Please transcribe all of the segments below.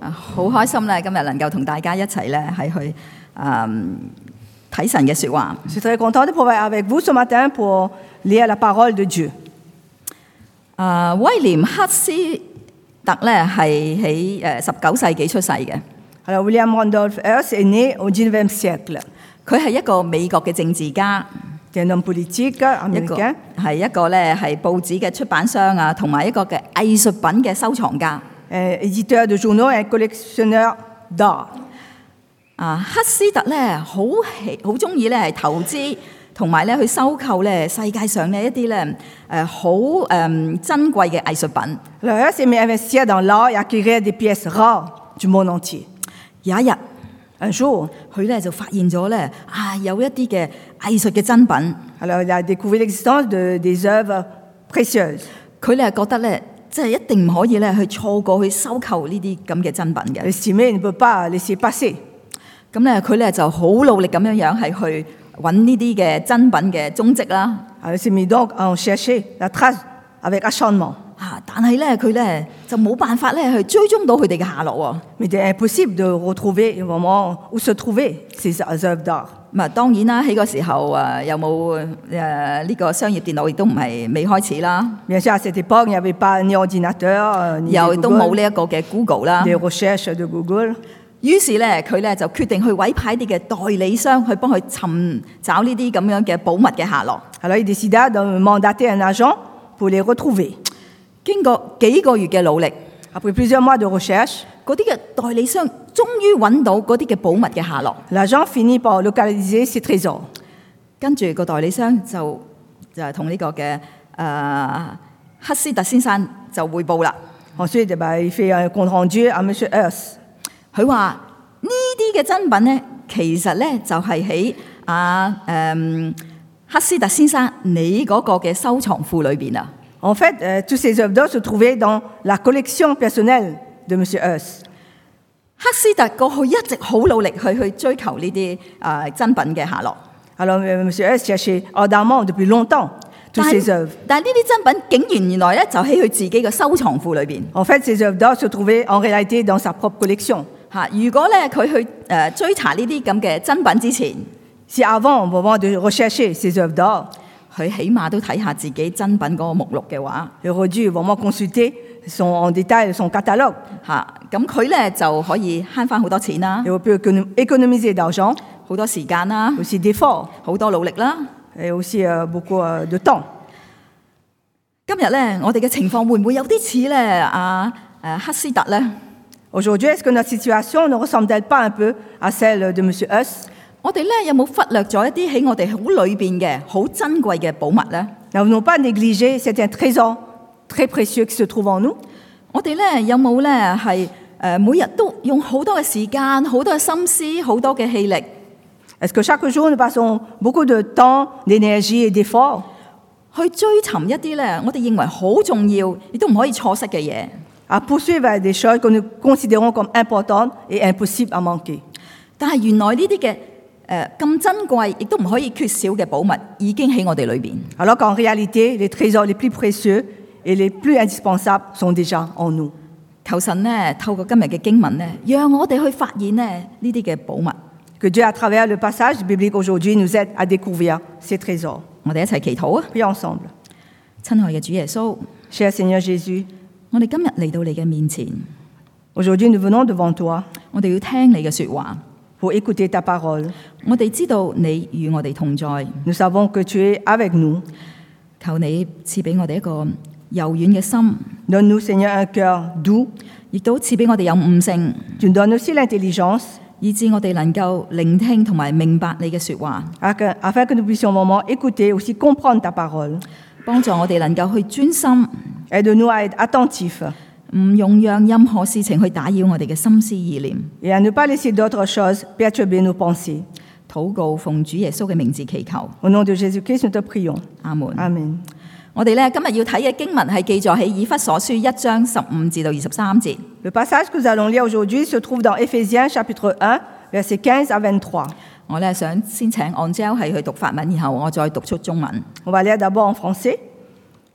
好開心咧，今日能夠同大家一齊咧係去睇神嘅説話。 Je suis très content de pouvoir être avec vous ce matin pour lire la parole de Dieu. 威廉克斯特咧係喺19世紀出世嘅。 Alors, William Randolph Hearst est né au 19e siècle. 佢係一個美國嘅政治家， C'est un homme politique américain. 係一個咧係報紙嘅出版商啊，同埋一個嘅藝術品嘅收藏家。 Éditeur de journaux et collectionneur d'art. 克斯特咧好中意咧係投資，同埋咧去收購咧世界上呢一啲咧好珍貴嘅藝術品。 Alors, Hearst aimait investir dans l'art et acquérir des pièces rares du monde entier. 有一日， Un jour, 佢咧就發現咗咧有一啲嘅藝術嘅珍品。 alors, il a découvert l'existence des œuvres précieuses. 佢咧覺得咧，即係一定唔可以咧去錯過去收購呢啲咁嘅珍品嘅。 Il estimait qu'il ne peut pas laisser passer. 咁咧佢咧就好努力咁樣係去揾呢啲嘅珍品嘅蹤跡啦。 Alors, il s'est mis donc à en chercher la trace avec acharnement. 但係咧佢咧就冇辦法咧去追蹤到佢哋嘅下落喎。 Mais il est impossible de retrouver vraiment où se trouvaient ces œuvres d'art. 咁當然啦，喺個時候有冇呢個商業電腦亦都唔係未開始啦。 Bien sûr, à cette époque, il n'y avait pas ni ordinateur, ni 又都冇呢 Google, 一個嘅 Google 啦。 des recherches de Google. 於是咧佢咧就決定去委派啲嘅代理商去幫佢尋找呢啲咁樣嘅寶物嘅下落。 Alors, il décida de mandater un agent pour les retrouver. 經過幾個月嘅努力， Après plusieurs mois de recherche, 嗰啲嘅代理商終於揾到嗰啲嘅寶物嘅下落。 l'agent finit par localiser ses trésors. 跟住個代理商就同呢個嘅克斯特先生就匯報啦。 Ensuite, il fait un compte rendu à M. Hearst. 佢話呢啲嘅珍品咧，其實咧就係喺克斯特先生你嗰個嘅收藏庫裏邊啊。 En fait, toutes ces œuvres d'art se trouvaient dans la collection personnelle de M. Hearst. 克斯特過去一直好努力去追求呢啲珍品嘅下落。 Alors, M. Hearst cherchait ardemment depuis longtemps toutes ces œuvres. 但係呢啲珍品竟然原來咧就喺佢自己嘅收藏庫裏邊。 En fait, ces œuvres d'art se trouvaient en réalité dans sa propre collection. 如果咧佢去追查呢啲咁嘅珍品之前， Si avant, au moment de rechercher ces œuvres d'art, 佢起碼都睇下自己珍品嗰個目錄嘅話， il aurait dû vraiment consulter en détail son catalogue. 咁佢咧就可以慳翻好多錢啦， Il aurait pu économiser d'argent, 好多時間啦， aussi d'efforts, 好多努力啦。 et aussi beaucoup de temps. 今日咧，我哋嘅情況會唔會有啲似咧克斯特咧？ Aujourd'hui, est-ce que notre situation ne ressemble-t-elle pas un peu à celle de M. Hearst? 我哋咧有冇忽略咗一啲喺我哋好裏邊嘅好珍貴嘅寶物咧？ N'avons-nous pas négligé certains trésors très précieux qui se trouvent en nous? 我哋咧有冇咧係每日都用好多嘅時間、好多嘅心思、好多嘅氣力？ Est-ce que chaque jour, nous passons beaucoup de temps, d'énergie et d'efforts 去追尋一啲咧我哋認為好重要，亦都唔可以錯失嘅嘢？ à poursuivre des choses que nous considérons comme importantes et impossibles à manquer? 但係原來呢啲嘅咁珍貴，亦都唔可以缺少嘅寶物，已經喺我哋裏邊。 Alors qu'en réalité, les trésors les plus précieux et les plus indispensables sont déjà en nous. 求神咧透過今日嘅經文咧，讓我哋去發現咧呢啲嘅寶物。 Que Dieu, à travers le passage biblique aujourd'hui, nous aide à découvrir ces trésors. 我哋一齊祈禱啊！ Prions ensemble. 親愛嘅主耶穌， Cher Seigneur Jésus, 我哋今日嚟到你嘅面前， aujourd'hui nous venons devant toi 我哋要聽你嘅説話。 pour écouter ta parole. 我哋知道你與我哋同在， Nous savons que tu es avec nous. 求你賜俾我哋一個柔軟嘅心， Donne-nous, Seigneur, un cœur doux. 亦都賜俾我哋有悟性， Tu nous donnes aussi l'intelligence 以致我哋能夠聆聽同埋明白你嘅説話， afin que nous puissions vraiment écouter, aussi comprendre ta parole. 幫助我哋能夠去專心， Aide-nous à être attentifs 唔容讓任何事情去打擾我哋嘅心思意念。 et à ne pas laisser d'autres choses perturber nos pensées. 禱告奉主耶穌嘅名字祈求， Au nom de Jésus-Christ, nous te prions. 阿門。 Amen. 我哋咧今日要睇嘅經文係記載喺以弗所書1章15至到23節。 Le passage que nous allons lire aujourd'hui se trouve dans Éphésiens chapitre 1, versets 15 à 23. 我咧想先請 Angel 係去讀法文，然後我再讀出中文。 On va lire d'abord en français.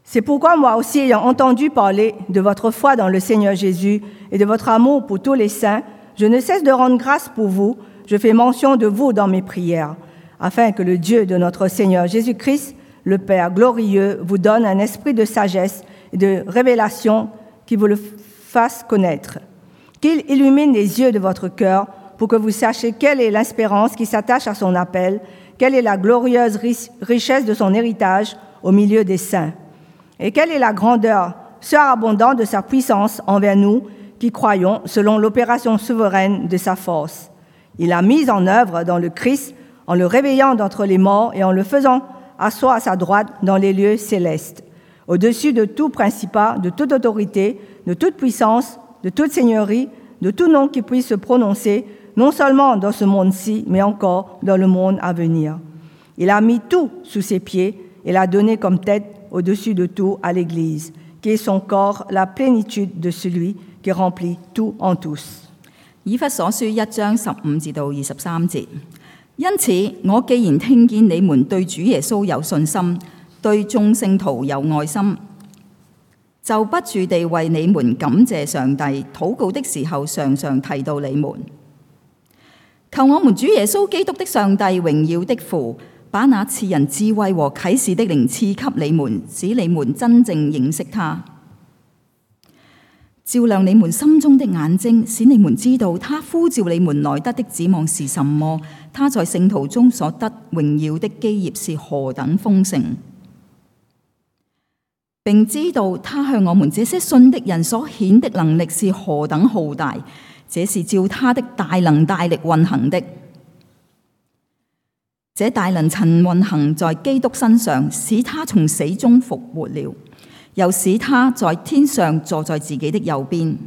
C'est pourquoi moi aussi, ayant entendu parler de votre foi dans le Seigneur Jésus et de votre amour pour tous les saints, je ne cesse de rendre grâce pour vous. Je fais mention de vous dans mes prières, afin que le Dieu de notre Seigneur Jésus-Christ, le Père glorieux, vous donne un esprit de sagesse et de révélation qui vous le fasse connaître. Qu'il illumine les yeux de votre cœur pour que vous sachiez quelle est l'espérance qui s'attache à son appel, quelle est la glorieuse richesse de son héritage au milieu des saints. Et quelle est la grandeur surabondante de sa puissance envers nous qui croyons selon l'opération souveraine de sa force. Il l'a mise en œuvre dans le Christ en le réveillant d'entre les morts et en le faisant asseoir à sa droite dans les lieux célestes, au-dessus de tout principat, de toute autorité, de toute puissance, de toute seigneurie, de tout nom qui puisse se prononcer, non seulement dans ce monde-ci, mais encore dans le monde à venir. Il a mis tout sous ses pieds et l'a donné comme tête au-dessus de tout à l'Église, qui est son corps, la plénitude de celui qui remplit tout en tous. 以弗所書1章15至到23節。因此，我既然聽見你們對主耶穌有信心，對眾聖徒有愛心，就不住地為你們感謝上帝，禱告的時候常常提到你們。求我們主耶穌基督的上帝榮耀的父，把那賜人智慧和啟示的靈賜給你們，使你們真正認識他，照亮你們心中的眼睛，使你們知道他呼召你們來得的指望是什麼，他在聖徒中所得榮耀的基業是何等豐盛，並知道他向我們這些信的人所顯的能力是何等浩大，這是照他的大能大力運行的。這大能曾運行在基督身上，使他從死中復活了，又使他在天上坐在自己的右邊，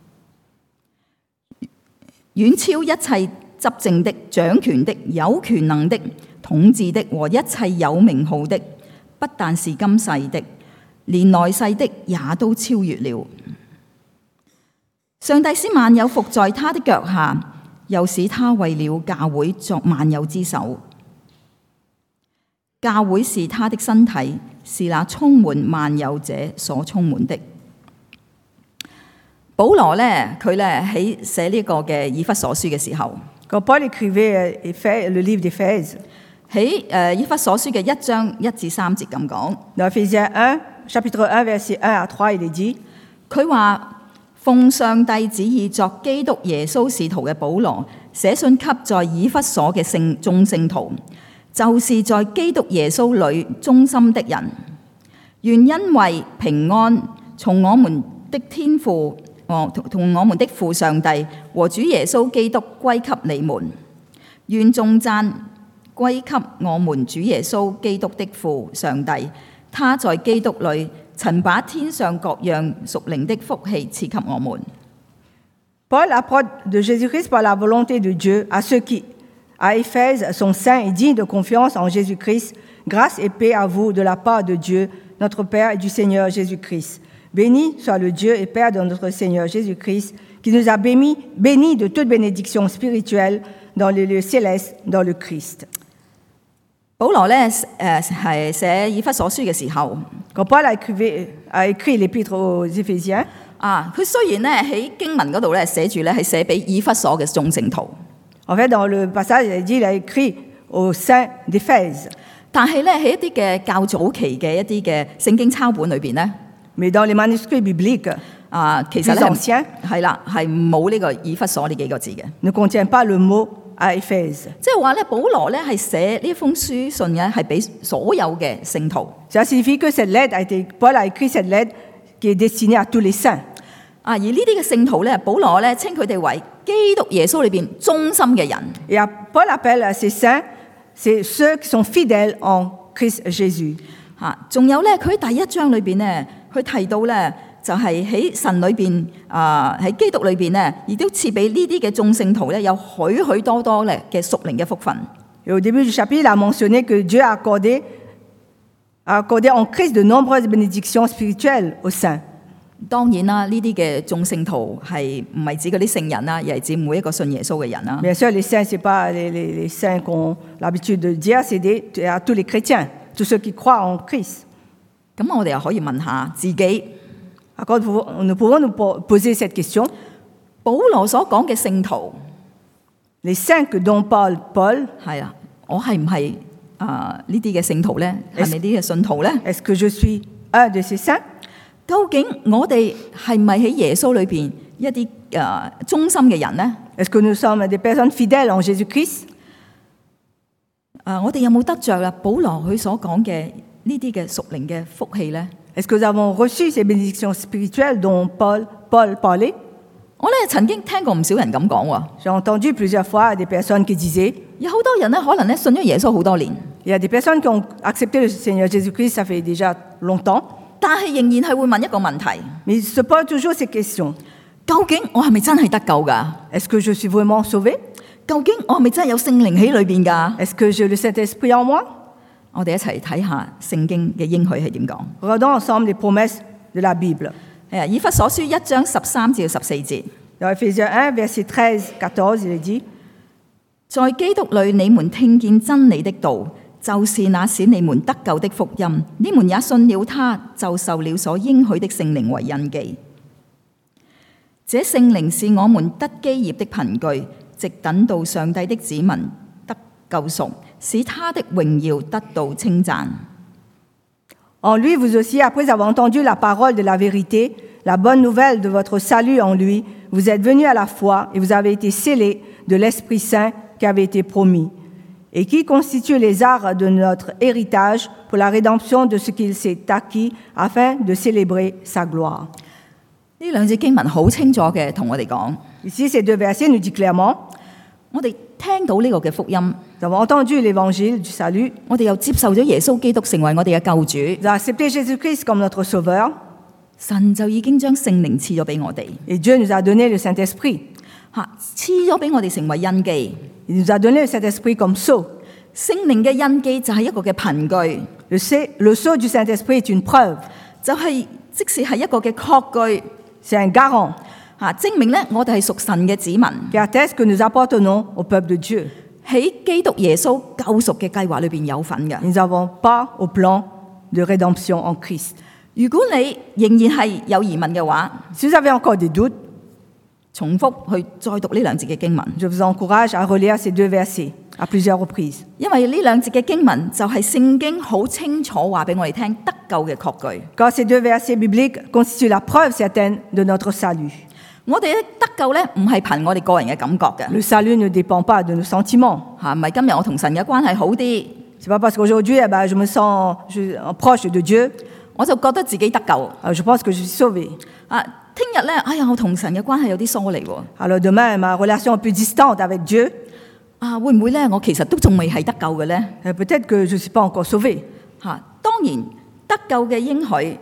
遠超一切執政的、掌權的、有權能的、統治的和一切有名號的，不但是今世的，連來世的也都超越了。上帝使萬有伏在他的腳下，又使他為了教會作萬有之首。教會是他的身體，是那充滿萬有者所充滿的。保羅咧，佢咧喺寫呢個嘅以弗所書嘅時候， Quand Paul écrivait le livre d'Éphèse, 喺以弗所書嘅1章1至3節咁講。 dans Éphésiens 1, chapitre 1, versets 1 à 3, il est dit, 佢話奉上帝旨意作基督耶穌使徒嘅保羅，寫信給在以弗所嘅眾聖徒。就是在基督耶穌裏忠心的人，願因為平安從我們的天父同我們的父上帝和主耶穌基督歸給你們，願頌讚歸給我們主耶穌基督的父上帝，他在基督裏曾把天上各樣屬靈的福氣賜給我們。 Paul apporte de Jésus-Christ par la volonté de Dieu à ceux qui à Éphèse sont saints et dignes de confiance en Jésus-Christ, grâce et paix à vous de la part de Dieu, notre Père et du Seigneur Jésus-Christ. Béni soit le Dieu et Père de notre Seigneur Jésus-Christ, qui nous a bénis de toute bénédiction spirituelle dans les lieux célestes, dans le Christ. 保羅咧係寫以弗所書嘅時候， Quand Paul a écrit l'épître aux Éphésiens, 佢雖然咧喺經文嗰度咧寫住咧係寫俾以弗所嘅眾聖徒。 En fait, dans le passage, il dit, il a écrit aux saints d'Éphèse. 但係咧喺一啲嘅較早期嘅一啲嘅聖經抄本裏邊咧， Mais dans les manuscrits bibliques 其實 plus anciens, 係啦，係冇呢個以弗所呢幾個字嘅。 ne contient pas le mot à Éphèse. 即係話咧，保羅咧係寫呢封書信嘅係俾所有嘅聖徒。 Ça signifie que Paul a écrit cette lettre qui est destinée à tous les saints. 而呢啲嘅聖徒咧，保羅咧稱佢哋為基督耶穌裏邊忠心嘅人。 Et Paul appelle ces saints, c'est ceux qui sont fidèles en Christ Jésus. 仲有咧，佢喺第1章裏邊咧，佢提到咧，就係喺神裏邊喺基督裏邊咧，亦都賜俾呢啲嘅眾聖徒咧，有許許多多咧嘅屬靈嘅福分。 Et au début du chapitre, il a mentionné que Dieu a accordé en Christ de nombreuses bénédictions spirituelles aux saints. 當然啦，呢啲嘅眾聖徒係唔係指嗰啲聖人啦，而係指每一個信耶穌嘅人啦。 Bien sûr, les saints, ce n'est pas les saints qu'on a l'habitude de dire, c'est à tous les chrétiens, tous ceux qui croient en Christ. 咁我哋又可以問下自己， Encore, nous pouvons nous poser cette question. 保羅所講嘅聖徒 Les saints que dont parle Paul, 係啊，我係唔係呢啲嘅聖徒咧？係咪啲嘅信徒咧？ est-ce que je suis un de ces saints? 究竟我哋係咪喺耶穌裏邊一啲忠心嘅人咧？ Est-ce que nous sommes des personnes fidèles en Jésus-Christ? 我哋有冇得着啊？保羅佢所講嘅呢啲嘅屬靈嘅福氣咧？ Est-ce que nous avons reçu ces bénédictions spirituelles dont Paul parlait? 我咧曾經聽過唔少人咁講喎， J'ai entendu plusieurs fois des personnes qui disaient, 有好多人咧可能咧信咗耶穌好多年， il y a des personnes qui ont accepté le Seigneur Jésus-Christ, ça fait déjà longtemps, 但係仍然係會問一個問題： mais ils se posent toujours ces questions. 究竟我係咪真係得救㗎？ Est-ce que je suis vraiment sauvé? 究竟我係咪真係有聖靈喺裏邊㗎？ Est-ce que j'ai le Saint-Esprit en moi? 我哋一齊睇下聖經嘅應許係點講。 Regardons ensemble les promesses de la Bible. 以弗所書1章13至14節， Dans Éphésiens 1, verset 13-14, il est dit, 在基督裏你們聽見真理的道，就是那使你們得救的福音，你們也信了他，就受了所應許的聖靈為印記。這聖靈是我們得基業的憑據，直等到上帝的子民得救贖，使他的榮耀得到稱讚。 En lui, vous aussi, après avoir entendu la parole de la vérité, la bonne nouvelle de votre salut en lui, vous êtes venus à la foi et vous avez été scellés de l'Esprit Saint qui avait été promis, et qui constitue les arts de notre héritage pour la rédemption de ce qu'il s'est acquis afin de célébrer sa gloire. 呢兩節經文好清楚嘅，同我哋講， Ici, ces deux versets nous disent clairement, 我哋聽到呢個嘅福音， nous avons entendu l'évangile du salut, 我哋又接受咗耶穌基督成為我哋嘅救主， nous avons accepté Jésus-Christ comme notre sauveur, 神就已經將聖靈賜咗俾我哋， et Dieu nous a donné le Saint-Esprit. 賜咗俾我哋成為印記。 Il nous a donné le Saint-Esprit comme sceau. 聖靈嘅印記就係一個嘅憑據， Le sceau du Saint-Esprit est une preuve, 就係即使係一個嘅確據， c'est un garant 證明咧我哋係屬神嘅子民， qui atteste que nous appartenons au peuple de Dieu. 喺基督耶穌救贖嘅計劃裏邊有份嘅。 Nous n'avons pas au plan de rédemption en Christ. 如果你仍然係有疑問嘅話， Si vous avez encore des doutes, 重複去再讀呢兩節嘅經文， je vous encourage à relire ces deux versets à plusieurs reprises. 因為呢兩節嘅經文就係聖經好清楚話俾我哋聽得救嘅確據。 Car ces deux versets bibliques constituent la preuve certaine de notre salut. 我哋咧得救咧唔係憑我哋個人嘅感覺嘅， Le salut ne dépend pas de nos sentiments. 唔係今日我同神嘅關係好啲， C'est pas parce qu'aujourd'hui je me sens proche de Dieu, 我就覺得自己得救。 je pense que je suis sauvé. 聽日咧，哎呀，我同神嘅關係有啲疏離喎。 Alors demain, ma relation est plus distante avec Dieu. 會唔會咧？我其實都仲未係得救嘅咧。 Peut-être que je ne suis pas encore sauvé. 當然得救嘅應許，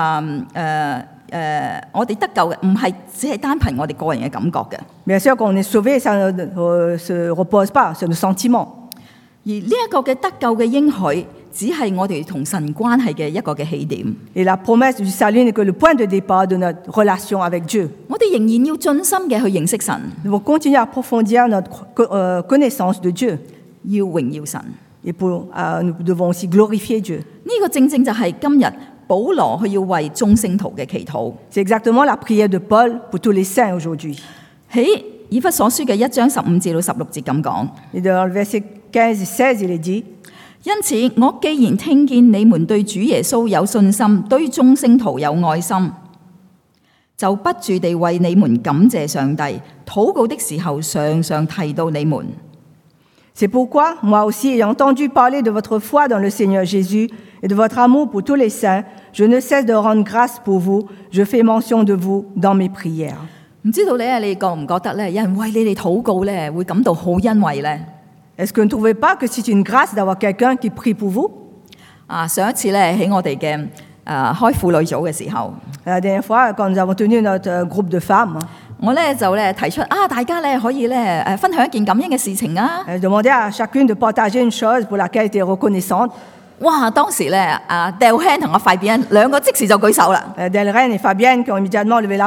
我哋得救嘅唔係只係單憑我哋個人嘅感覺嘅。 Bien sûr qu'on est sauvé, ça ne se repose pas sur nos sentiments. 而呢一個嘅得救嘅應許，只係我哋同神關係嘅一個嘅起點。 Et la promesse du salut n'est que le point de départ de notre relation avec Dieu. 我哋仍然要盡心嘅去認識神， Nous devons continuer à approfondir notre connaissance de Dieu. 要榮耀神。 Et nous devons aussi glorifier Dieu. 呢個正正就係今日保羅佢要為眾聖徒嘅祈禱。 C'est exactement la prière de Paul pour tous les saints aujourd'hui. 喺以弗所書嘅1章15至到16節咁講。 Et dans le verset 15 et 16, il est dit, 因此，我既然聽見你們對主耶穌有信心，對眾聖徒有愛心，就不住地為你們感謝上帝，禱告的時候常常提到你們。 C'est pourquoi, moi aussi, ayant entendu parler de votre foi dans le Seigneur Jésus et de votre amour pour tous les saints, je ne cesse de rendre grâce pour vous. Je fais mention de vous dans mes prières. 唔知道咧，你覺唔覺得咧，有人為你哋禱告咧，會感到好欣慰咧？ Est-ce que vous ne trouvez pas que c'est une grâce d'avoir quelqu'un qui prie pour vous? 上一次咧喺我哋嘅開婦女組嘅時候， La dernière fois, quand nous avons tenu notre groupe de femmes, 我咧就咧提出大家咧可以咧分享一件感恩嘅事情啊！ elle demandait à chacune de partager une chose pour laquelle elle était reconnaissante. 哇！當時咧Delhen 同阿Fabienne兩個即時就舉手啦。 Delren et Fabienne qui ont immédiatement levé la main.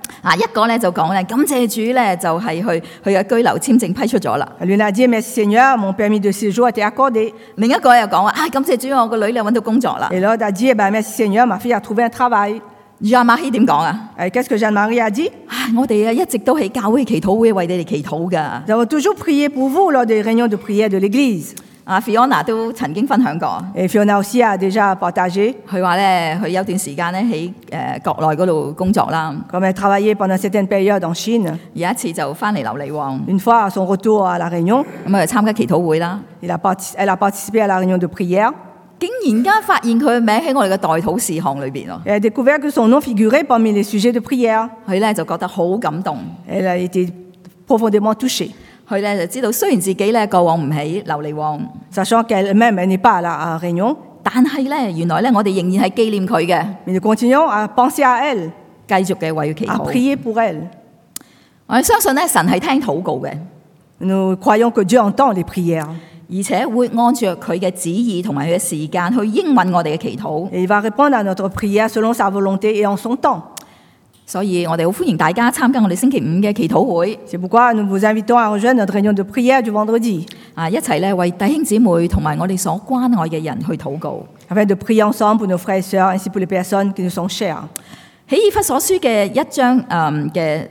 一個咧就講咧，感謝主咧就係佢嘅居留簽證批出咗啦。 Elle lui a dit, merci Seigneur, mon permis de séjour a été accordé. 另一個又講話，感謝主，我個女咧揾到工作啦。 Et l'autre a dit, merci Seigneur, ma fille a trouvé un travail. 阿馬希點講啊？ Et qu'est-ce que Jeanne-Marie a dit? 我哋一直都喺教會祈禱會為你哋祈禱噶。 Nous avons toujours prié pour vous lors des réunions de prière de l'Église. Fiona 都曾經分享過， Et Fiona aussi a déjà partagé, 佢話咧，佢有段時間咧喺國內嗰度工作啦， comme elle travaillait pendant certaines périodes en Chine. 有一次就翻嚟琉璃旺， Une fois à son retour à La Réunion, 咁啊參加祈禱會啦， elle a participé à la réunion de prière. 竟然間發現佢嘅名喺我哋嘅代禱事項裏邊喎， Elle a découvert que son nom figurait parmi les sujets de prière. 佢咧就覺得好感動， Elle a été profondément touchée, 佢咧就知道雖然自己咧過往唔喺琉璃旺， sachant qu'elle-même elle n'est pas à La Réunion, 但係咧原來咧我哋仍然係紀念佢嘅， mais nous continuons à penser à elle, 繼續嘅為佢祈 à 禱。 prier pour elle. 我哋相信咧神係聽禱告嘅， Nous croyons que Dieu entend les prières 而且會按照佢嘅旨意同埋佢嘅時間去應允我哋嘅祈禱。 et il va répondre à notre prière selon sa volonté et en son temps. 所以我哋好歡迎大家參加我哋星期五嘅祈禱會， C'est pourquoi nous vous invitons à rejoindre notre réunion de prière du vendredi, 一齊咧為弟兄姊妹同埋我哋所關愛嘅人去禱告。 afin de prier ensemble pour nos frères et sœurs ainsi pour les personnes qui nous sont chères. 喺以弗所書嘅1章嘅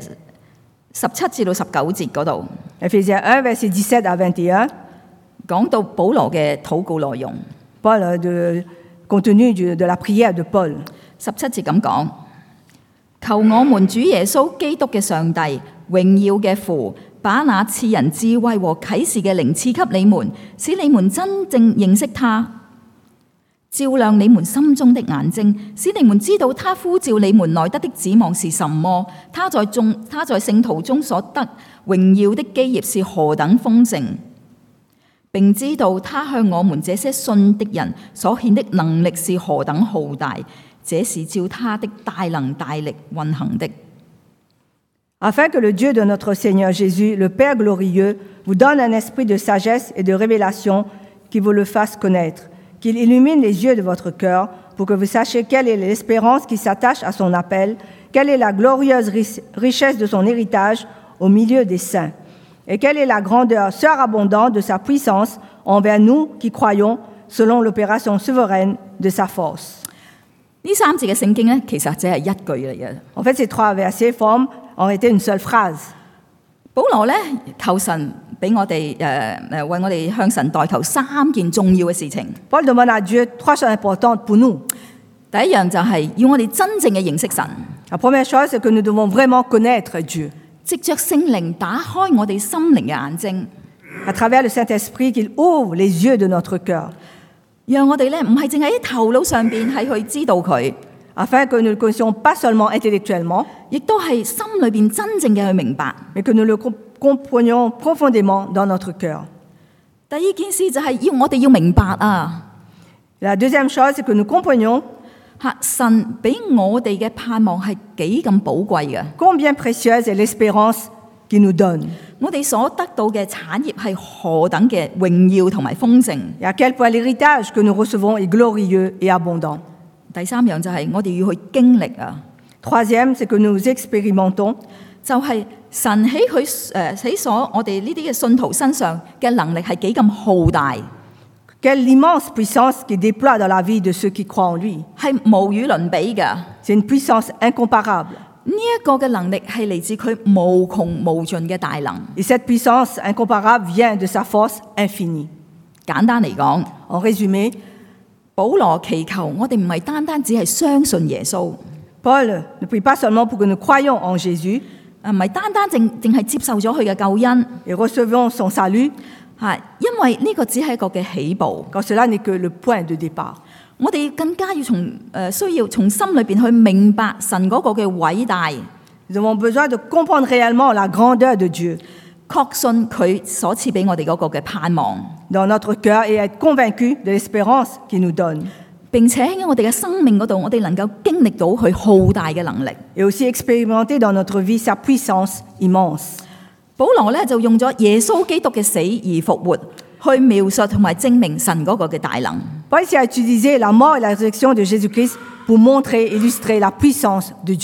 17至到19節嗰度， Éphésiens 1, versets 17 à 21, 講到保羅嘅禱告內容。 Paul de contenu de la prière de Paul. 17節咁講：求我們主耶穌基督嘅上帝榮耀嘅父，把那賜人智慧和啟示嘅靈賜給你們，使你們真正認識他，照亮你們心中的眼睛，使你們知道他呼召你們來得的指望是什麼，他在聖徒中所得榮耀的基業是何等豐盛，並知道他向我們這些信的人所獻的能力是何等浩大，這是照他的大能大力運行的。 Afin que le Dieu de notre Seigneur Jésus, le Père glorieux, vous donne un esprit de sagesse et de révélation qui vous le fasse connaître, qu'il illumine les yeux de votre cœur pour que vous sachiez quelle est l'espérance qui s'attache à son appel, quelle est la glorieuse richesse de son héritage au milieu des saints, et quelle est la grandeur surabondante de sa puissance envers nous qui croyons selon l'opération souveraine de sa force. 呢3節嘅聖經咧，其實只係一句嚟嘅。 En fait, ces 3 versets forment en réalité une seule phrase. 保羅咧求神俾我哋為我哋向神代求3件重要嘅事情。 Paul demande à Dieu 3 choses importantes pour nous. 第一樣就係要我哋真正嘅認識神， La première chose, c'est que nous devons vraiment connaître Dieu. 藉着聖靈打開我哋心靈嘅眼睛， À travers le Saint-Esprit, qu'il ouvre les yeux de notre cœur, 讓我哋咧唔係淨係喺頭腦上邊係去知道佢， afin que nous ne le connaissions pas seulement intellectuellement, 亦都係心裏邊真正嘅去明白。 mais que nous le comprenions profondément dans notre cœur. 第二件事就係我哋要明白啊， La deuxième chose, c'est que nous comprenions 神俾我哋嘅盼望係幾咁寶貴嘅， combien précieuse est l'espérance qu'il nous donne, 我哋所得到嘅產業係何等嘅榮耀同埋豐盛。 et à quel point l'héritage que nous recevons est glorieux et abondant. 第三樣就係我哋要去經歷啊， Troisième, c'est que nous expérimentons 就係神喺喺所我哋呢啲嘅信徒身上嘅能力係幾咁浩大， quelle immense puissance qu'il déploie dans la vie de ceux qui croient en lui. 係無與倫比嘅。 C'est une puissance incomparable. 呢一個嘅能力係嚟自佢無窮無盡嘅大能。 Et cette puissance incomparable vient de sa force infinie. 簡單嚟講， En résumé, 保羅祈求我哋唔係單單只係相信耶穌， Paul ne prie pas seulement pour que nous croyions en Jésus 唔係單單淨係接受咗佢嘅救恩， et recevions son salut, 因為呢個只係一個嘅起步。 quand cela n'est que le point de départ. 我哋更加要需要從心裏邊去明白神嗰個嘅偉大， Nous avons besoin de comprendre réellement la grandeur de Dieu 確信佢所賜俾我哋嗰個嘅盼望， dans notre cœur et être convaincus de l'espérance qu'il nous donne. 並且喺我哋嘅生命嗰度，我哋能夠經歷到佢浩大嘅能力。 Et aussi expérimenter dans notre vie sa puissance immense. 保羅咧就用咗耶穌基督嘅死而復活，去描述同埋證明神嗰個嘅大能。 Paul ici a utilisé la mort et la résurrection de Jésus-Christ pour montrer, illustrer la puissance de Dieu.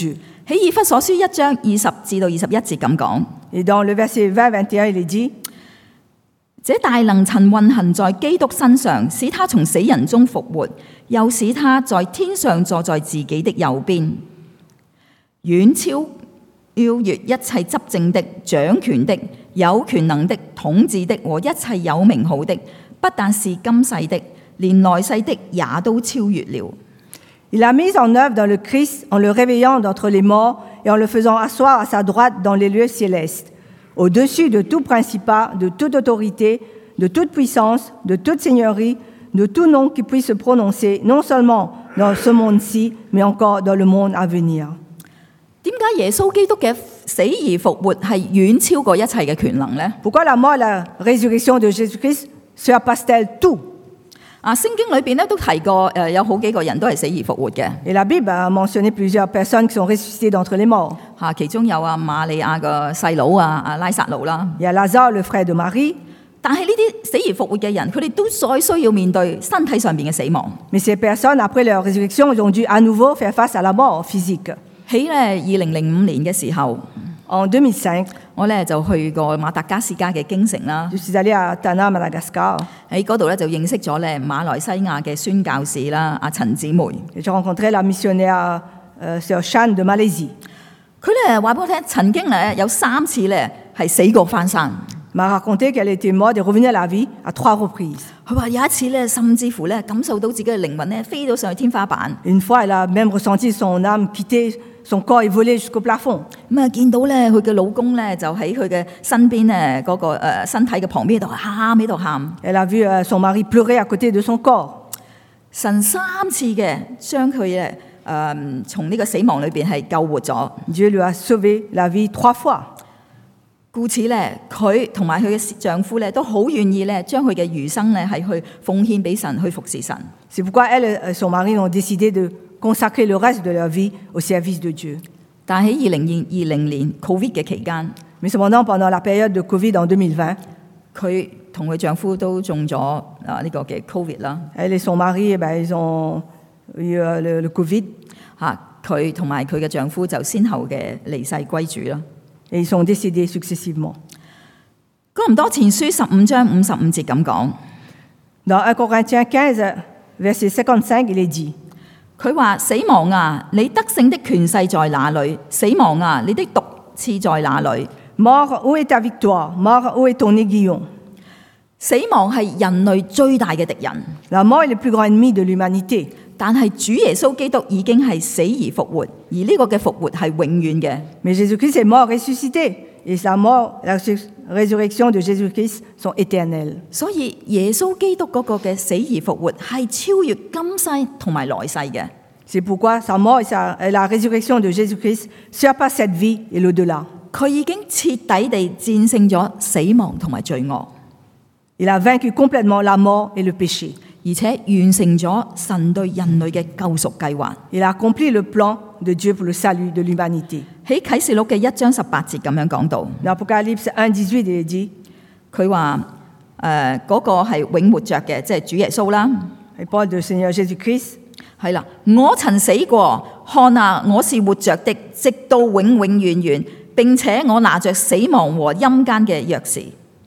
喺以弗所書1章20至到21節咁講。 Et dans le verset 20-21, il est dit, 這大能曾運行在基督身上，使他從死人中復活，又使他在天上坐在自己的右邊，遠超超越一切執政的、掌權的、有權能的、統治的和一切有名號的，不但是今世的，連來世的也都超越了。 il a mis en œuvre dans le Christ en le réveillant d'entre les morts et en le faisant asseoir à sa droite dans les lieux célestes, au-dessus de tout principat, de toute autorité, de toute puissance, de toute seigneurie, de tout nom qui puisse se prononcer, non seulement dans ce monde-ci, mais encore dans le monde à venir. 點解耶穌基督嘅死而復活係遠超過一切嘅權能呢？ Pourquoi la mort et la résurrection de Jésus-Christ surpassent-elles tout? 聖經裏邊咧都提過有好幾個人都係死而復活嘅。 Et la Bible a mentionné plusieurs personnes qui sont ressuscitées d'entre les morts. 其中有瑪利亞個細佬拉撒路啦。 Il y a Lazare, le frère de Marie. 但係呢啲死而復活嘅人，佢哋都再需要面對身體上邊嘅死亡。 Mais ces personnes, après leur résurrection, ils ont dû à nouveau faire face à la mort physique. 喺2005年嘅時候， En 2005, 我就去過馬達加斯加嘅京城啦。 je suis allée à Tana, Madagascar. 喺嗰度就認識咗馬來西亞嘅宣教士啦，阿陳姊妹。 Et j'ai rencontré la missionnaire Sœur Chan de Malaisie. 佢話俾我聽，曾經有3次係死過翻生。 M'a raconté qu'elle était morte et revenue à la vie à 3 reprises. 佢話有一次甚至乎感受到自己嘅靈魂飛到上去天花板。 Une fois, elle a même ressenti son âme quitter son corps et voler jusqu'au plafond. 見到佢嘅老公就喺佢嘅身邊嗰個身體嘅旁邊度喊喺度喊。 Elle a vu son mari pleurer à côté de son corps. 神3次嘅將佢從呢個死亡裏邊係救活咗。 Dieu lui a sauvé la vie 3 fois. 故此佢同埋佢嘅丈夫都好願意將佢嘅餘生係去奉獻俾神，去服侍神。 C'est pourquoi elle et son mari ont décidé de consacrer le reste de leur vie au service de Dieu. 但喺2020年 Covid 嘅期間， Mais cependant, pendant la période de Covid en 2020, 佢同佢丈夫都中咗呢個嘅 Covid 啦。 elle et son mari, ils ont eu le Covid 佢同埋佢嘅丈夫就先後嘅離世歸主啦。 et ils sont décédés successivement. 哥林多前書15章55節咁講， Dans 1 Corinthiens 15, verset 55, il est dit, 佢話：死亡啊，你得勝的權勢在哪裏？死亡啊，你的毒刺在哪裏？ Mort, où est ta victoire? Mort, où est ton aiguillon? 死亡係人類最大嘅敵人， La mort est le plus grand ennemi de l'humanité. 但係主耶穌基督已經係死而復活，而呢個嘅復活係永遠嘅。 Mais Jésus-Christ est mort ressuscité. Et sa mort, la résurrection de Jésus-Christ sont éternelles. 所以耶穌基督嗰個嘅死而復活係超越今世同埋來世嘅。 C'est pourquoi sa mort et la résurrection de Jésus-Christ surpassent cette vie et l'au-delà. 佢已經徹底地戰勝咗死亡同埋罪惡， Il a vaincu complètement la mort et le péché. 而且完成咗神對人類嘅救贖計劃。 Il a accompli le plan de Dieu pour le salut de l'humanité. 喺啟示錄嘅1章18節咁樣講到， Dans Apocalypse 1,18, il est dit, 佢話嗰個係永活着嘅，即係主耶穌啦。 il parle de Seigneur Jésus-Christ. 係啦，我曾死過，看啊，我是活着的，直到永永遠遠，並且我拿着死亡和陰間嘅鑰匙。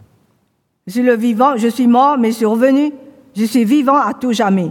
Je suis le vivant, je suis mort, mais je suis revenu. Je suis vivant à tout jamais.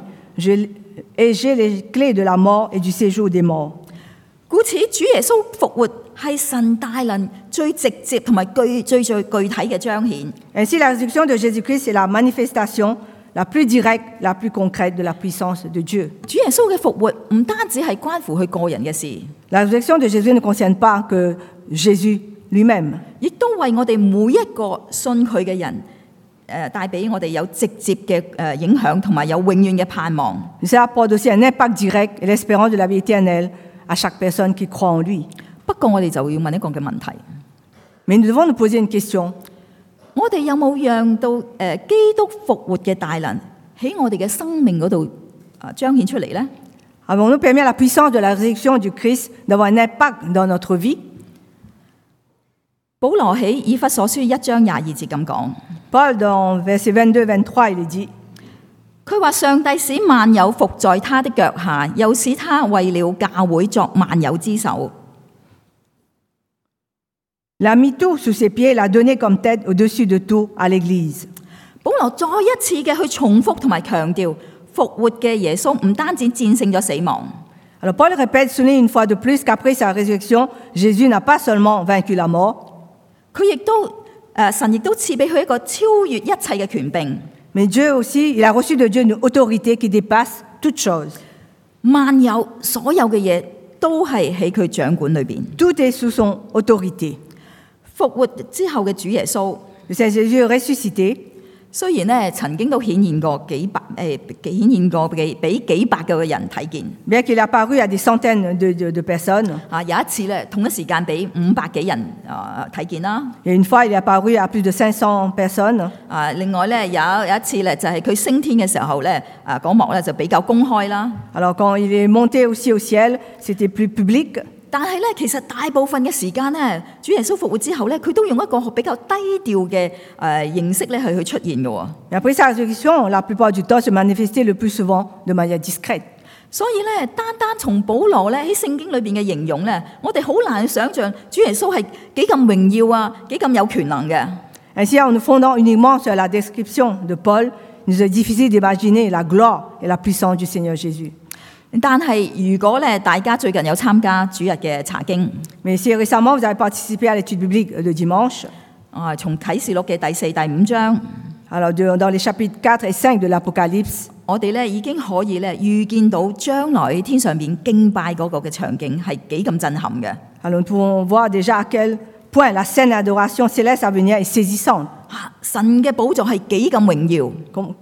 Et j'ai les clés de la mort et du séjour des morts. 故此，主耶穌復活係神大能最直接同埋最具體嘅彰顯。 Ainsi, la résurrection de Jésus-Christ est la manifestation la plus directe, la plus concrète de la puissance de Dieu. 主耶穌嘅復活唔單止係關乎佢個人嘅事， La résurrection de Jésus ne concerne pas que Jésus lui-même, 亦都為我哋每一個信佢嘅人帶俾我哋有直接嘅影響，同埋有永遠嘅盼望。 mais ça apporte aussi un impact direct et l'espérance de la vie éternelle à chaque personne qui croit en lui. 不過我哋就要問一個嘅問題： Mais nous devons nous poser une question. 我哋有冇讓到基督復活嘅大能喺我哋嘅生命嗰度彰顯出嚟呢？ Avons-nous permis à la puissance de la résurrection du Christ d'avoir un impact dans notre vie? 保羅喺以弗所書1章22節咁講， Paul, dans verset 22-23, il est dit, 佢話上帝使萬有伏在他的腳下，又使他為了教會作萬有之首。 Il a mis tout sous ses pieds, il a donné comme tête au-dessus de tout à l'Église. 保羅再一次嘅去重複同埋強調，復活嘅耶穌唔單止戰勝咗死亡， Alors Paul répète, souligne une fois de plus qu'après sa résurrection, Jésus n'a pas seulement vaincu la mort, 神亦都賜俾佢一個超越一切嘅權柄， mais Dieu aussi, il a reçu de Dieu une autorité qui dépasse toute chose. 萬有所有嘅嘢都係喺佢掌管裏邊。 Tout est sous son autorité. 復活之後嘅主耶穌， Le Seigneur Jésus est ressuscité. 雖然咧曾經都顯現過俾幾百個人睇見。 Bien qu'il ait apparu à des centaines de personnes, 有一次咧，同一時間俾500幾人睇見啦。 et une fois, il est apparu à plus de 500 personnes. 另外咧有一次咧，就係佢升天嘅時候咧，嗰幕咧就比較公開啦。 Alors quand il est monté aussi au ciel, c'était plus public. 但係咧，其實大部分嘅時間咧，主耶穌復活之後咧，佢都用一個比較低調嘅形式咧係去出現嘅喎。 Et après sa résurrection, la plupart du temps, se manifestait le plus souvent de manière discrète. 所以咧，單從保羅咧喺聖經裏邊嘅形容咧，我哋好難想像主耶穌係幾咁榮耀啊，幾咁有權能嘅。 Ainsi, en nous fondant uniquement sur la description de Paul, il nous est difficile d'imaginer la gloire et la puissance du Seigneur Jésus. 但係如果咧大家最近有參加主日嘅查經， Mais si récemment vous avez participé à l'étude biblique de dimanche, 從啟示錄嘅第4、第5章， alors dans les chapitres 4 et 5 de l'Apocalypse, 我哋咧已經可以咧預見到將來喺天上邊敬拜嗰個嘅場景係幾咁震撼嘅。 alors nous pouvons voir déjà à quel point la scène d'adoration céleste à venir est saisissante. 神嘅寶座係幾咁榮耀，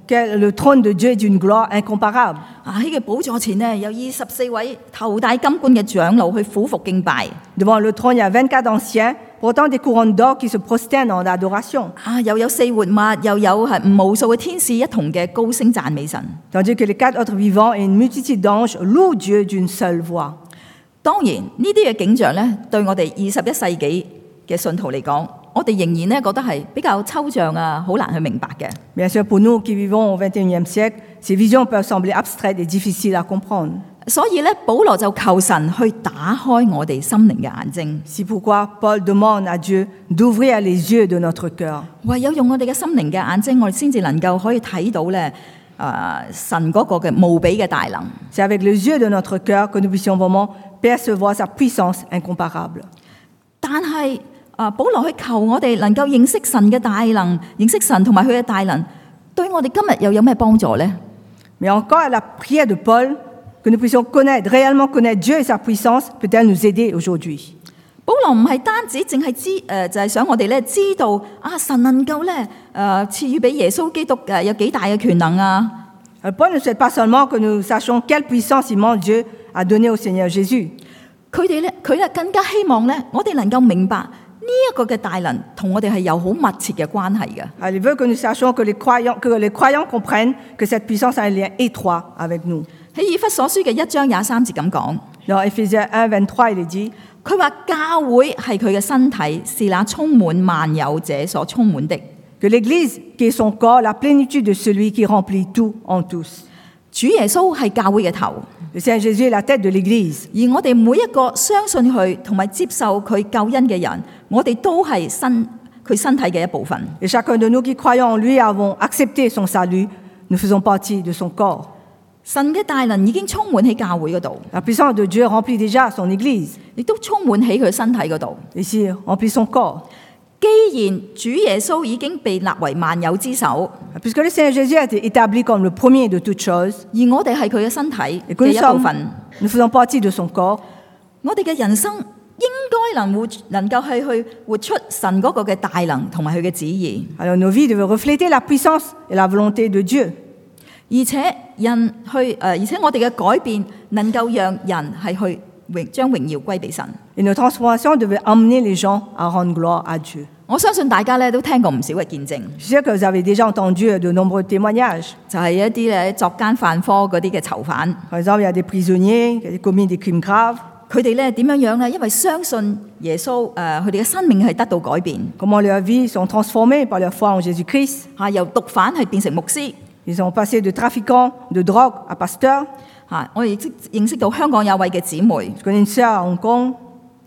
Le trône de Dieu est d'une gloire incomparable. 喺佢寶座前呢，有24位頭戴金冠嘅長老去俯伏敬拜。 Devant le trône, il y a 24 anciens, portant des couronnes d'or qui se prosternent en adoration. 又有4活物，又有無數嘅天使一同嘅高聲讚美神。 Tandis que les 4 autres vivants et une multitude d'anges louent Dieu d'une seule voix. 當然呢啲嘅景象咧，對我哋21世紀嘅信徒嚟講，我哋仍然咧覺得係比較抽象啊，好難去明白嘅。 Bien sûr, pour nous qui vivons au XXIe siècle, ces visions peuvent sembler abstraites et difficiles à comprendre. 所以咧，保羅就求神去打開我哋心靈嘅眼睛。 C'est pourquoi Paul demande à Dieu d'ouvrir les yeux de notre cœur. 唯有用我哋嘅心靈嘅眼睛，我哋先至能夠可以睇到咧，神嗰個嘅無比嘅大能。 C'est avec les yeux de notre cœur que nous puissions vraiment percevoir sa puissance incomparable. 但係保羅去求我哋能夠認識神嘅大能，認識神同埋佢嘅大能，對我哋今日又有咩幫助呢？ Mais encore, la prière de Paul, que nous puissions réellement connaître Dieu et sa puissance, peut-elle nous aider aujourd'hui. 保羅唔係單止淨係就係想我哋咧知道神能夠咧賜予俾耶穌基督有幾大嘅權能啊。 Alors, Paul ne souhaite pas seulement que nous sachions quelle puissance immense Dieu a donnée au Seigneur Jésus. 佢咧更加希望咧，我哋能夠明白呢一個嘅大能同我哋係有好密切嘅關係嘅。 Alors, il veut que nous sachions que les croyants comprennent que cette puissance a un lien étroit avec nous. 喺以弗所書嘅1章23節咁講， Dans Éphésiens 1:23, il est dit, 佢話教會係佢嘅身體，是那充滿萬有者所充滿的。 que l'Église, qui est son corps, la plénitude de celui qui remplit tout en tous. 主耶穌係教會嘅頭， Le Seigneur Jésus est la tête de l'Église. 而我哋每一個相信佢同埋接受佢救恩嘅人，我哋都係佢身體嘅一部分。 Et chacun de nous qui croyons en lui avons accepté son salut, nous faisons partie de son corps. 神嘅大能已經充滿喺教會嗰度， La puissance de Dieu remplit déjà son Église. 亦都充滿喺佢身體嗰度。 Ici, remplit son corps. 既然主耶穌已經被立為萬有之首， Puisque le Seigneur Jésus a été établi comme le premier de toutes choses, 而我哋係佢嘅身體 et que 嘅一部分， nous faisons partie de son corps, 我哋嘅人生應該能夠係去活出神嗰個嘅大能同埋佢嘅旨意， alors nos vies devaient refléter la puissance et la volonté de Dieu. 而且我哋嘅改變能夠讓人係去將榮耀歸俾神。 Et nos transformations devaient amener les gens à rendre gloire à Dieu. 我相信大家咧都聽過唔少嘅見證， Je sais que vous avez déjà entendu de nombreux témoignages. 就係一啲咧作奸犯科嗰啲嘅囚犯， Par exemple, il y a des prisonniers qui ont commis des crimes graves. 佢哋咧點樣咧？因為相信耶穌，佢哋嘅生命係得到改變， Comment leurs vies sont transformées par leur foi en Jésus-Christ. 由毒販係變成牧師。 Ils sont passés de trafiquants de drogue à pasteurs. 我哋認識到香港有位嘅姊妹， Je connais une sœur à Hong Kong.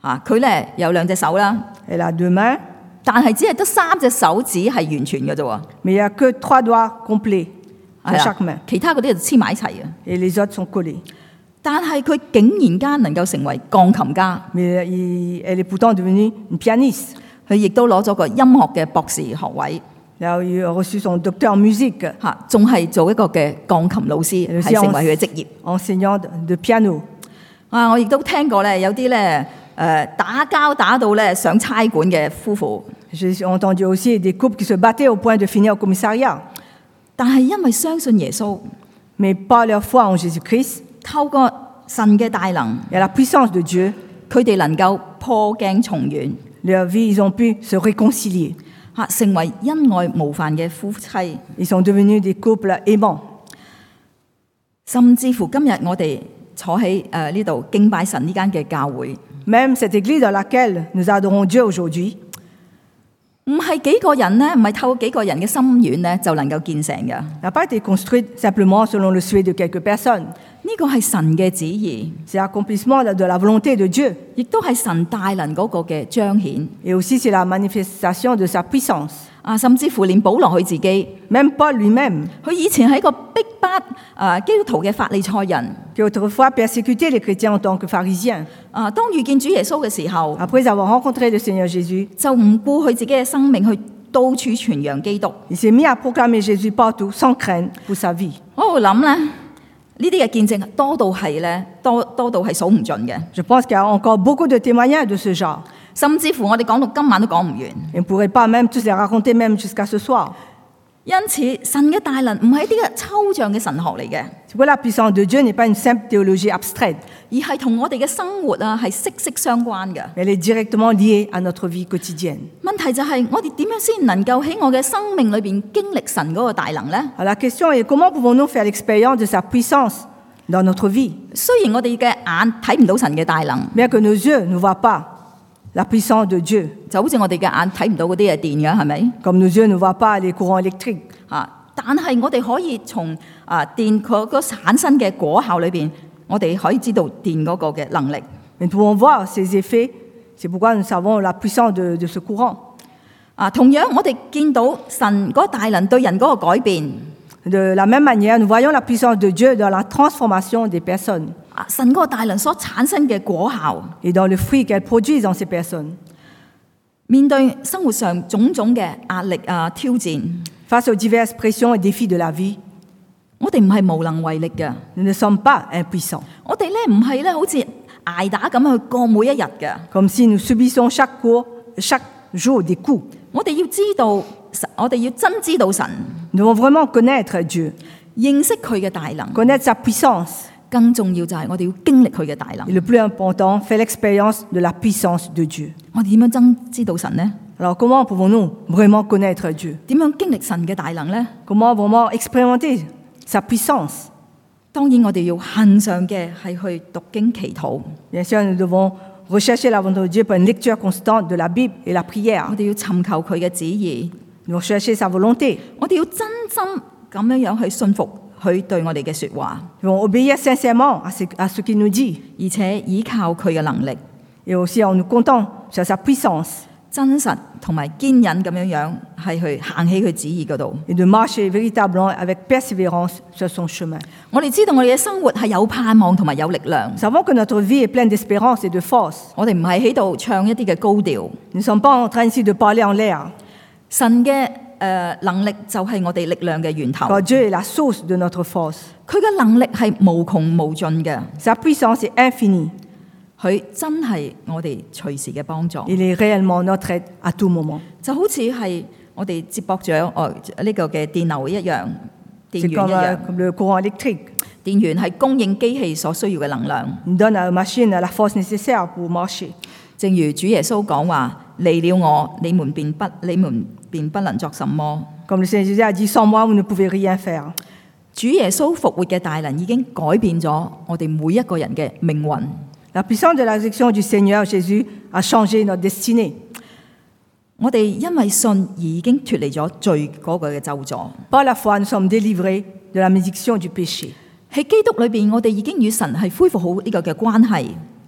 佢咧有2隻手啦， Elle a 2 mains, 但係只係得3隻手指係完全嘅啫喎， mais il n'y a que 3 doigts complets pour 係 chaque 啦 main. 其他嗰啲就黐埋一齊嘅。 Et les autres sont collés. 但係佢竟然間能夠成為鋼琴家， Mais elle est pourtant devenue une pianiste. 佢亦都攞咗個音樂嘅博士學位， Elle a reçu son docteur en musique, 仲係做一個嘅鋼琴老師， 老師係成為佢嘅職業。 enseignante de piano. 我亦都聽過咧，有啲咧打交打到咧上差館嘅夫婦， J'ai entendu aussi des couples qui se battaient au point de finir au commissariat. 但係因為相信耶穌， Mais par leur foi en Jésus-Christ 透過神嘅大能， et à la puissance de Dieu, 佢哋能夠破鏡重圓， leur vie, ils ont pu se réconcilier. 成為恩愛無範嘅夫妻。 Ils sont devenus des couples aimants. 甚至乎今日我哋坐喺呢度敬拜神呢間嘅教會， Même cette église dans laquelle nous adorons Dieu aujourd'hui, 唔係幾個人呢，唔係透過幾個人嘅心願呢，就能夠建成嘅。 n'a pas été construite simplement selon le souhait de quelques personnes. 呢個係神嘅旨意， C'est l'accomplissement de la volonté de Dieu. 亦都係神大能嗰個嘅彰顯。 Et aussi, c'est la manifestation de sa puissance. 甚至乎連保羅佢自己， Même Paul lui-même, 佢以前係一個逼迫基督徒嘅法利賽人。 qui autrefois persécutait les chrétiens en tant que pharisiens, 當遇見主耶穌嘅時候， après avoir rencontré le Seigneur Jésus, 就唔顧佢自己嘅生命去到處傳揚基督。 il s'est mis à proclamer Jésus partout, sans crainte pour sa vie. 我喺度諗咧，呢啲嘅見證多到係數唔盡嘅， Je pense qu'il y a encore beaucoup de témoignages de ce genre. 甚至乎我哋講到今晚都講唔完。 Et on ne pourrait pas même tous les raconter même jusqu'à ce soir. 因此，神嘅大能唔係一啲嘅抽象嘅神學嚟嘅， C'est pourquoi la puissance de Dieu n'est pas une simple théologie abstraite, 而係同我哋嘅生活係息息相關嘅。 mais elle est directement liée à notre vie quotidienne. 問題就係我哋點樣先能夠喺我嘅生命裏邊經歷神嗰個大能呢？ Alors la question est comment pouvons-nous faire l'expérience de sa puissance dans notre vie, 雖然我哋嘅眼睇唔到神嘅大能， bien que nos yeux ne voient pas la puissance de Dieu, 就好似我哋嘅眼睇唔到嗰啲嘅電嘅，係咪？ comme nos yeux ne voient pas les courants électriques. 但係我哋可以從電嗰產生嘅果效裏邊，我哋可以知道電嗰個嘅能力。 Mais nous pouvons voir ses effets, c'est pourquoi nous savons la puissance de ce courant. 同樣我哋見到神嗰個大能對人嗰個改變， De la même manière, nous voyons la puissance de Dieu dans la transformation des personnes 神嗰個大能所產生嘅果效， et dans le fruit qu'elles produisent dans ces personnes. 面對生活上種種嘅壓力挑戰， Face aux diverses pressions et défis de la vie, 我哋唔係無能為力嘅， nous ne sommes pas impuissants, 我哋咧唔係咧好似捱打咁去過每一日嘅。 comme si nous subissons chaque jour des coups. 我哋要知道，我哋要真知道神， Nous devons vraiment connaître Dieu, 認識佢嘅大能。 connaître sa puissance. 更重要就係我哋要經歷佢嘅大能 Et。le plus important, faire l'expérience de la puissance de Dieu. 我哋點樣真知道神呢？ Alors comment pouvons-nous vraiment connaître Dieu? 點樣經歷神嘅大能呢？ Comment vraiment expérimenter sa puissance? 當然我哋要恆常嘅係去讀經祈禱， Bien sûr, nous devons rechercher la volonté de Dieu par une lecture constante de la Bible et la prière. 我哋要尋求佢嘅旨意， Nous devons chercher sa volonté. 我哋要真心咁樣去信服佢對我哋嘅説話， Nous devons obéir sincèrement à ce qu'il nous dit. 而且依靠佢嘅能力， Et aussi en nous comptant sur sa puissance 真實同埋堅忍咁樣係去行喺佢旨意嗰度。 et de marcher véritablement avec persévérance sur son chemin. 我哋知道我哋嘅生活係有盼望同埋有力量， Nous savons que notre vie est pleine d'espérance et de force. 我哋唔係喺度唱一啲嘅高調。 Nous ne sommes pas en train ici de parler en l'air, 神嘅能力就係我哋力量嘅源頭， car Dieu est la source de notre force. 佢嘅能力係無窮無盡嘅， Sa puissance est infinie. 佢真係我哋隨時嘅幫助。 Il est réellement notre aide à tout moment. 就好似係我哋接駁咗呢個嘅電流一樣，電 C'est 源一樣。 comme le courant électrique. 電源係供應機器所需要嘅能量。 Il donne à la machine la force nécessaire pour marcher. 正如主耶穌講話：離了我，你們便不能作什麼。 Comme le Seigneur Jésus a dit, sans moi, vous ne pouvez rien faire. 主耶穌復活嘅大能已經改變咗我哋每一個人嘅命運。 La puissance de la résurrection du Seigneur Jésus a changé notre destinée. 我哋因為信而已經脫離咗罪嗰個嘅咒詛。 Par la foi, nous sommes délivrés de la malédiction du péché. 喺基督裏邊，我哋已經與神係恢復好呢個嘅關係。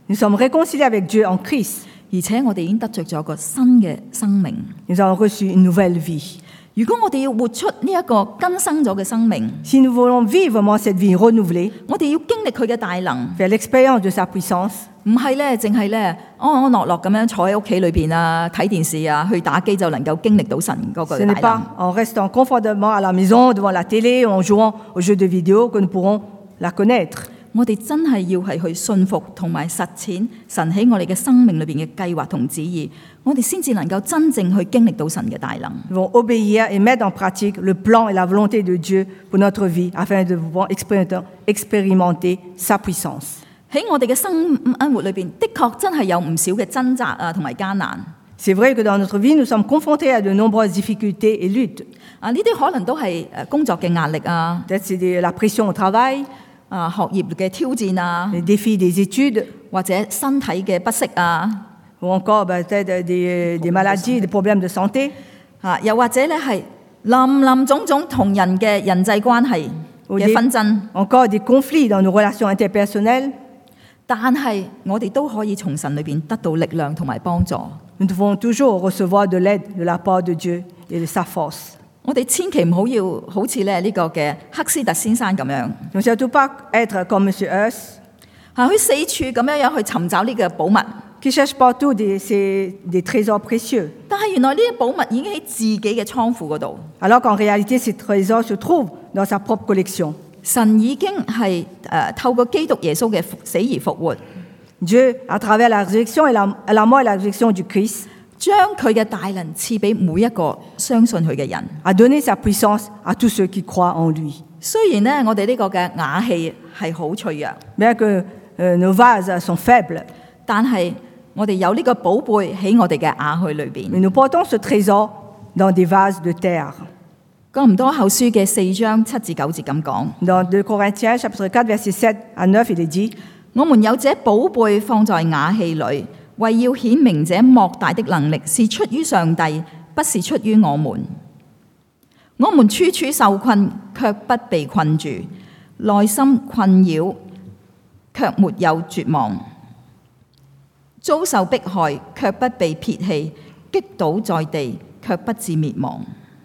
Nous sommes réconciliés avec Dieu en Christ. 而且我哋已經得着咗個新嘅生命。 Nous avons reçu une nouvelle vie. 如果我哋要活出呢一個更生咗嘅生命， Si nous voulons vivre vraiment cette vie renouvelée, 我哋要經歷佢嘅大能， faire l'expérience de sa puissance, 唔係咧，淨係咧安安樂樂咁樣坐喺屋企裏邊啊，睇電視啊，去打機就能夠經歷到神嗰個 ce 大 n'est 能。 pas en restant confortablement à la maison, devant la télé, en jouant aux jeux de vidéo que nous pourrons la connaître. 我哋真係要係去信服同埋實踐神喺我哋嘅生命裏邊嘅計劃同旨意，我哋先至能夠真正去經歷到神嘅大能。 Nous devons obéir et mettre en pratique le plan et la volonté de Dieu pour notre vie afin de pouvoir expérimenter sa puissance. 喺我哋嘅生活裏邊，的確真係有唔少嘅掙扎啊，同埋艱難。 C'est vrai que dans notre vie, nous sommes confrontés à de nombreuses difficultés et luttes. 啊，呢啲可能都係工作嘅壓力啊， Peut-être c'est la pression au travail, 啊學業嘅挑戰啊， les défis des études, 或者身體嘅不適啊， ou encore peut-être des maladies, des problèmes de santé, 啊又或者咧係林種種同人嘅人際關係嘅紛爭。 encore des conflits dans nos relations interpersonnelles. 但係我哋都可以從神裏邊得到力量同埋幫助。 Nous devons toujours recevoir de l'aide de la part de Dieu et de sa force. 我哋千祈唔好要好似咧呢個嘅赫斯特先生咁樣， Ne surtout pas être comme M. Huss, 佢四處咁樣去尋找呢個寶物。 qui cherche partout des trésors précieux, 但係原來呢啲寶物已經喺自己嘅倉庫嗰度， alors qu'en réalité, ces trésors se trouvent dans sa propre collection. 神已經係透過基督耶穌嘅死而復活， Dieu, à travers la résurrection et la mort et la résurrection du Christ, 將佢嘅大能賜俾每一個相信佢嘅人。 a donné sa puissance à tous ceux qui croient en lui. 雖然咧我哋呢個嘅瓦器係好脆弱， Bien que nos vases sont faibles, 但係我哋有呢個寶貝喺我哋嘅瓦器裏邊。 mais nous portons ce trésor dans des vases de terre. 哥林多後書嘅4章7至9節咁講： Dans 2 Corinthiens, chapitre 4, versets 7 à 9, il est dit, 我們有這寶貝放在瓦器裏，為要顯明這莫大的能力是出於上帝，不是出於我們。我們處處受困，卻不被困住；內心困擾，卻沒有絕望；遭受迫害，卻不被撇棄；擊倒在地，卻不致滅亡。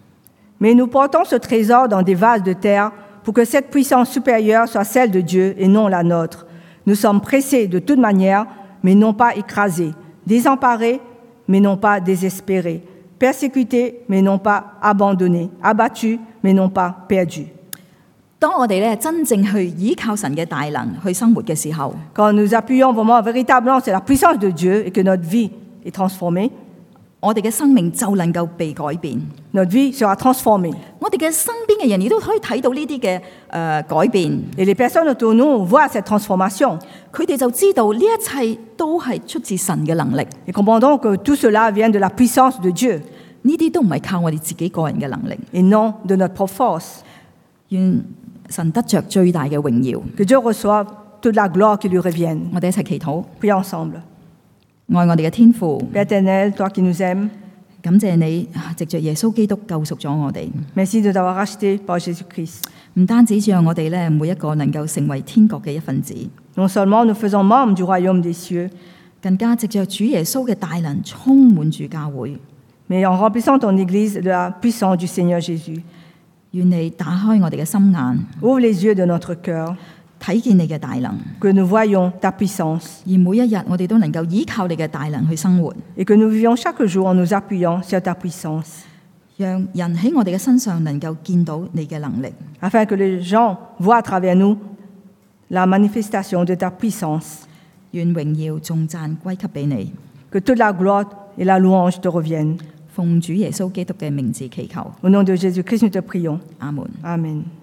mais nous portons ce trésor dans des vases de terre pour que cette puissance supérieure soit celle de Dieu et non la nôtre. Nous sommes pressés de toute manière, mais non pas écrasés, désemparés, mais non pas désespérés, persécutés, mais non pas abandonnés, abattus, mais non pas perdus. 當我哋咧真正去依靠神嘅大能去生活嘅時候， Quand nous appuyons vraiment véritablement sur la puissance de Dieu et que notre vie est transformée, 我哋嘅生命就能夠被改變。 notre vie sera transformée. 我哋嘅身邊嘅人亦都可以睇到呢啲嘅改變， Et les personnes autour de nous voient cette transformation 佢哋就知道呢一切都係出自神嘅能力， et comprendront que tout cela vient de la puissance de Dieu 呢啲都唔係靠我哋自己個人嘅能力。 et non de notre propre force. 願神得着最大嘅榮耀。 Que Dieu reçoive toute la gloire qui lui revienne. 我哋一齊祈禱， Prions ensemble. 愛我哋嘅天父， Père éternel, toi qui nous aimes, 感謝你藉着耶穌基督救贖咗我哋， merci de t'avoir racheté par Jésus-Christ. 唔單止讓我哋咧每一個能夠成為天國嘅一份子， Non seulement nous faisons membres du royaume des cieux, 更加藉着主耶穌嘅大能充滿住教會。 mais en remplissant ton Église de la puissance du Seigneur Jésus. 願你打開我哋嘅心眼， Ouvre les yeux de notre cœur, 睇見你嘅大能， que nous voyions ta puissance 而每一日我哋都能夠依靠你嘅大能去生活， et que nous vivions chaque jour en nous appuyant sur ta puissance, 讓人喺我哋嘅身上能夠見到你嘅能力。 afin que les gens voient à travers nous la manifestation de ta puissance, 願榮耀頌讚歸給俾你， que toute la gloire et la louange te reviennent. 奉主耶穌基督嘅名字祈求， Au nom de Jésus-Christ, nous te prions. 阿門。 Amen.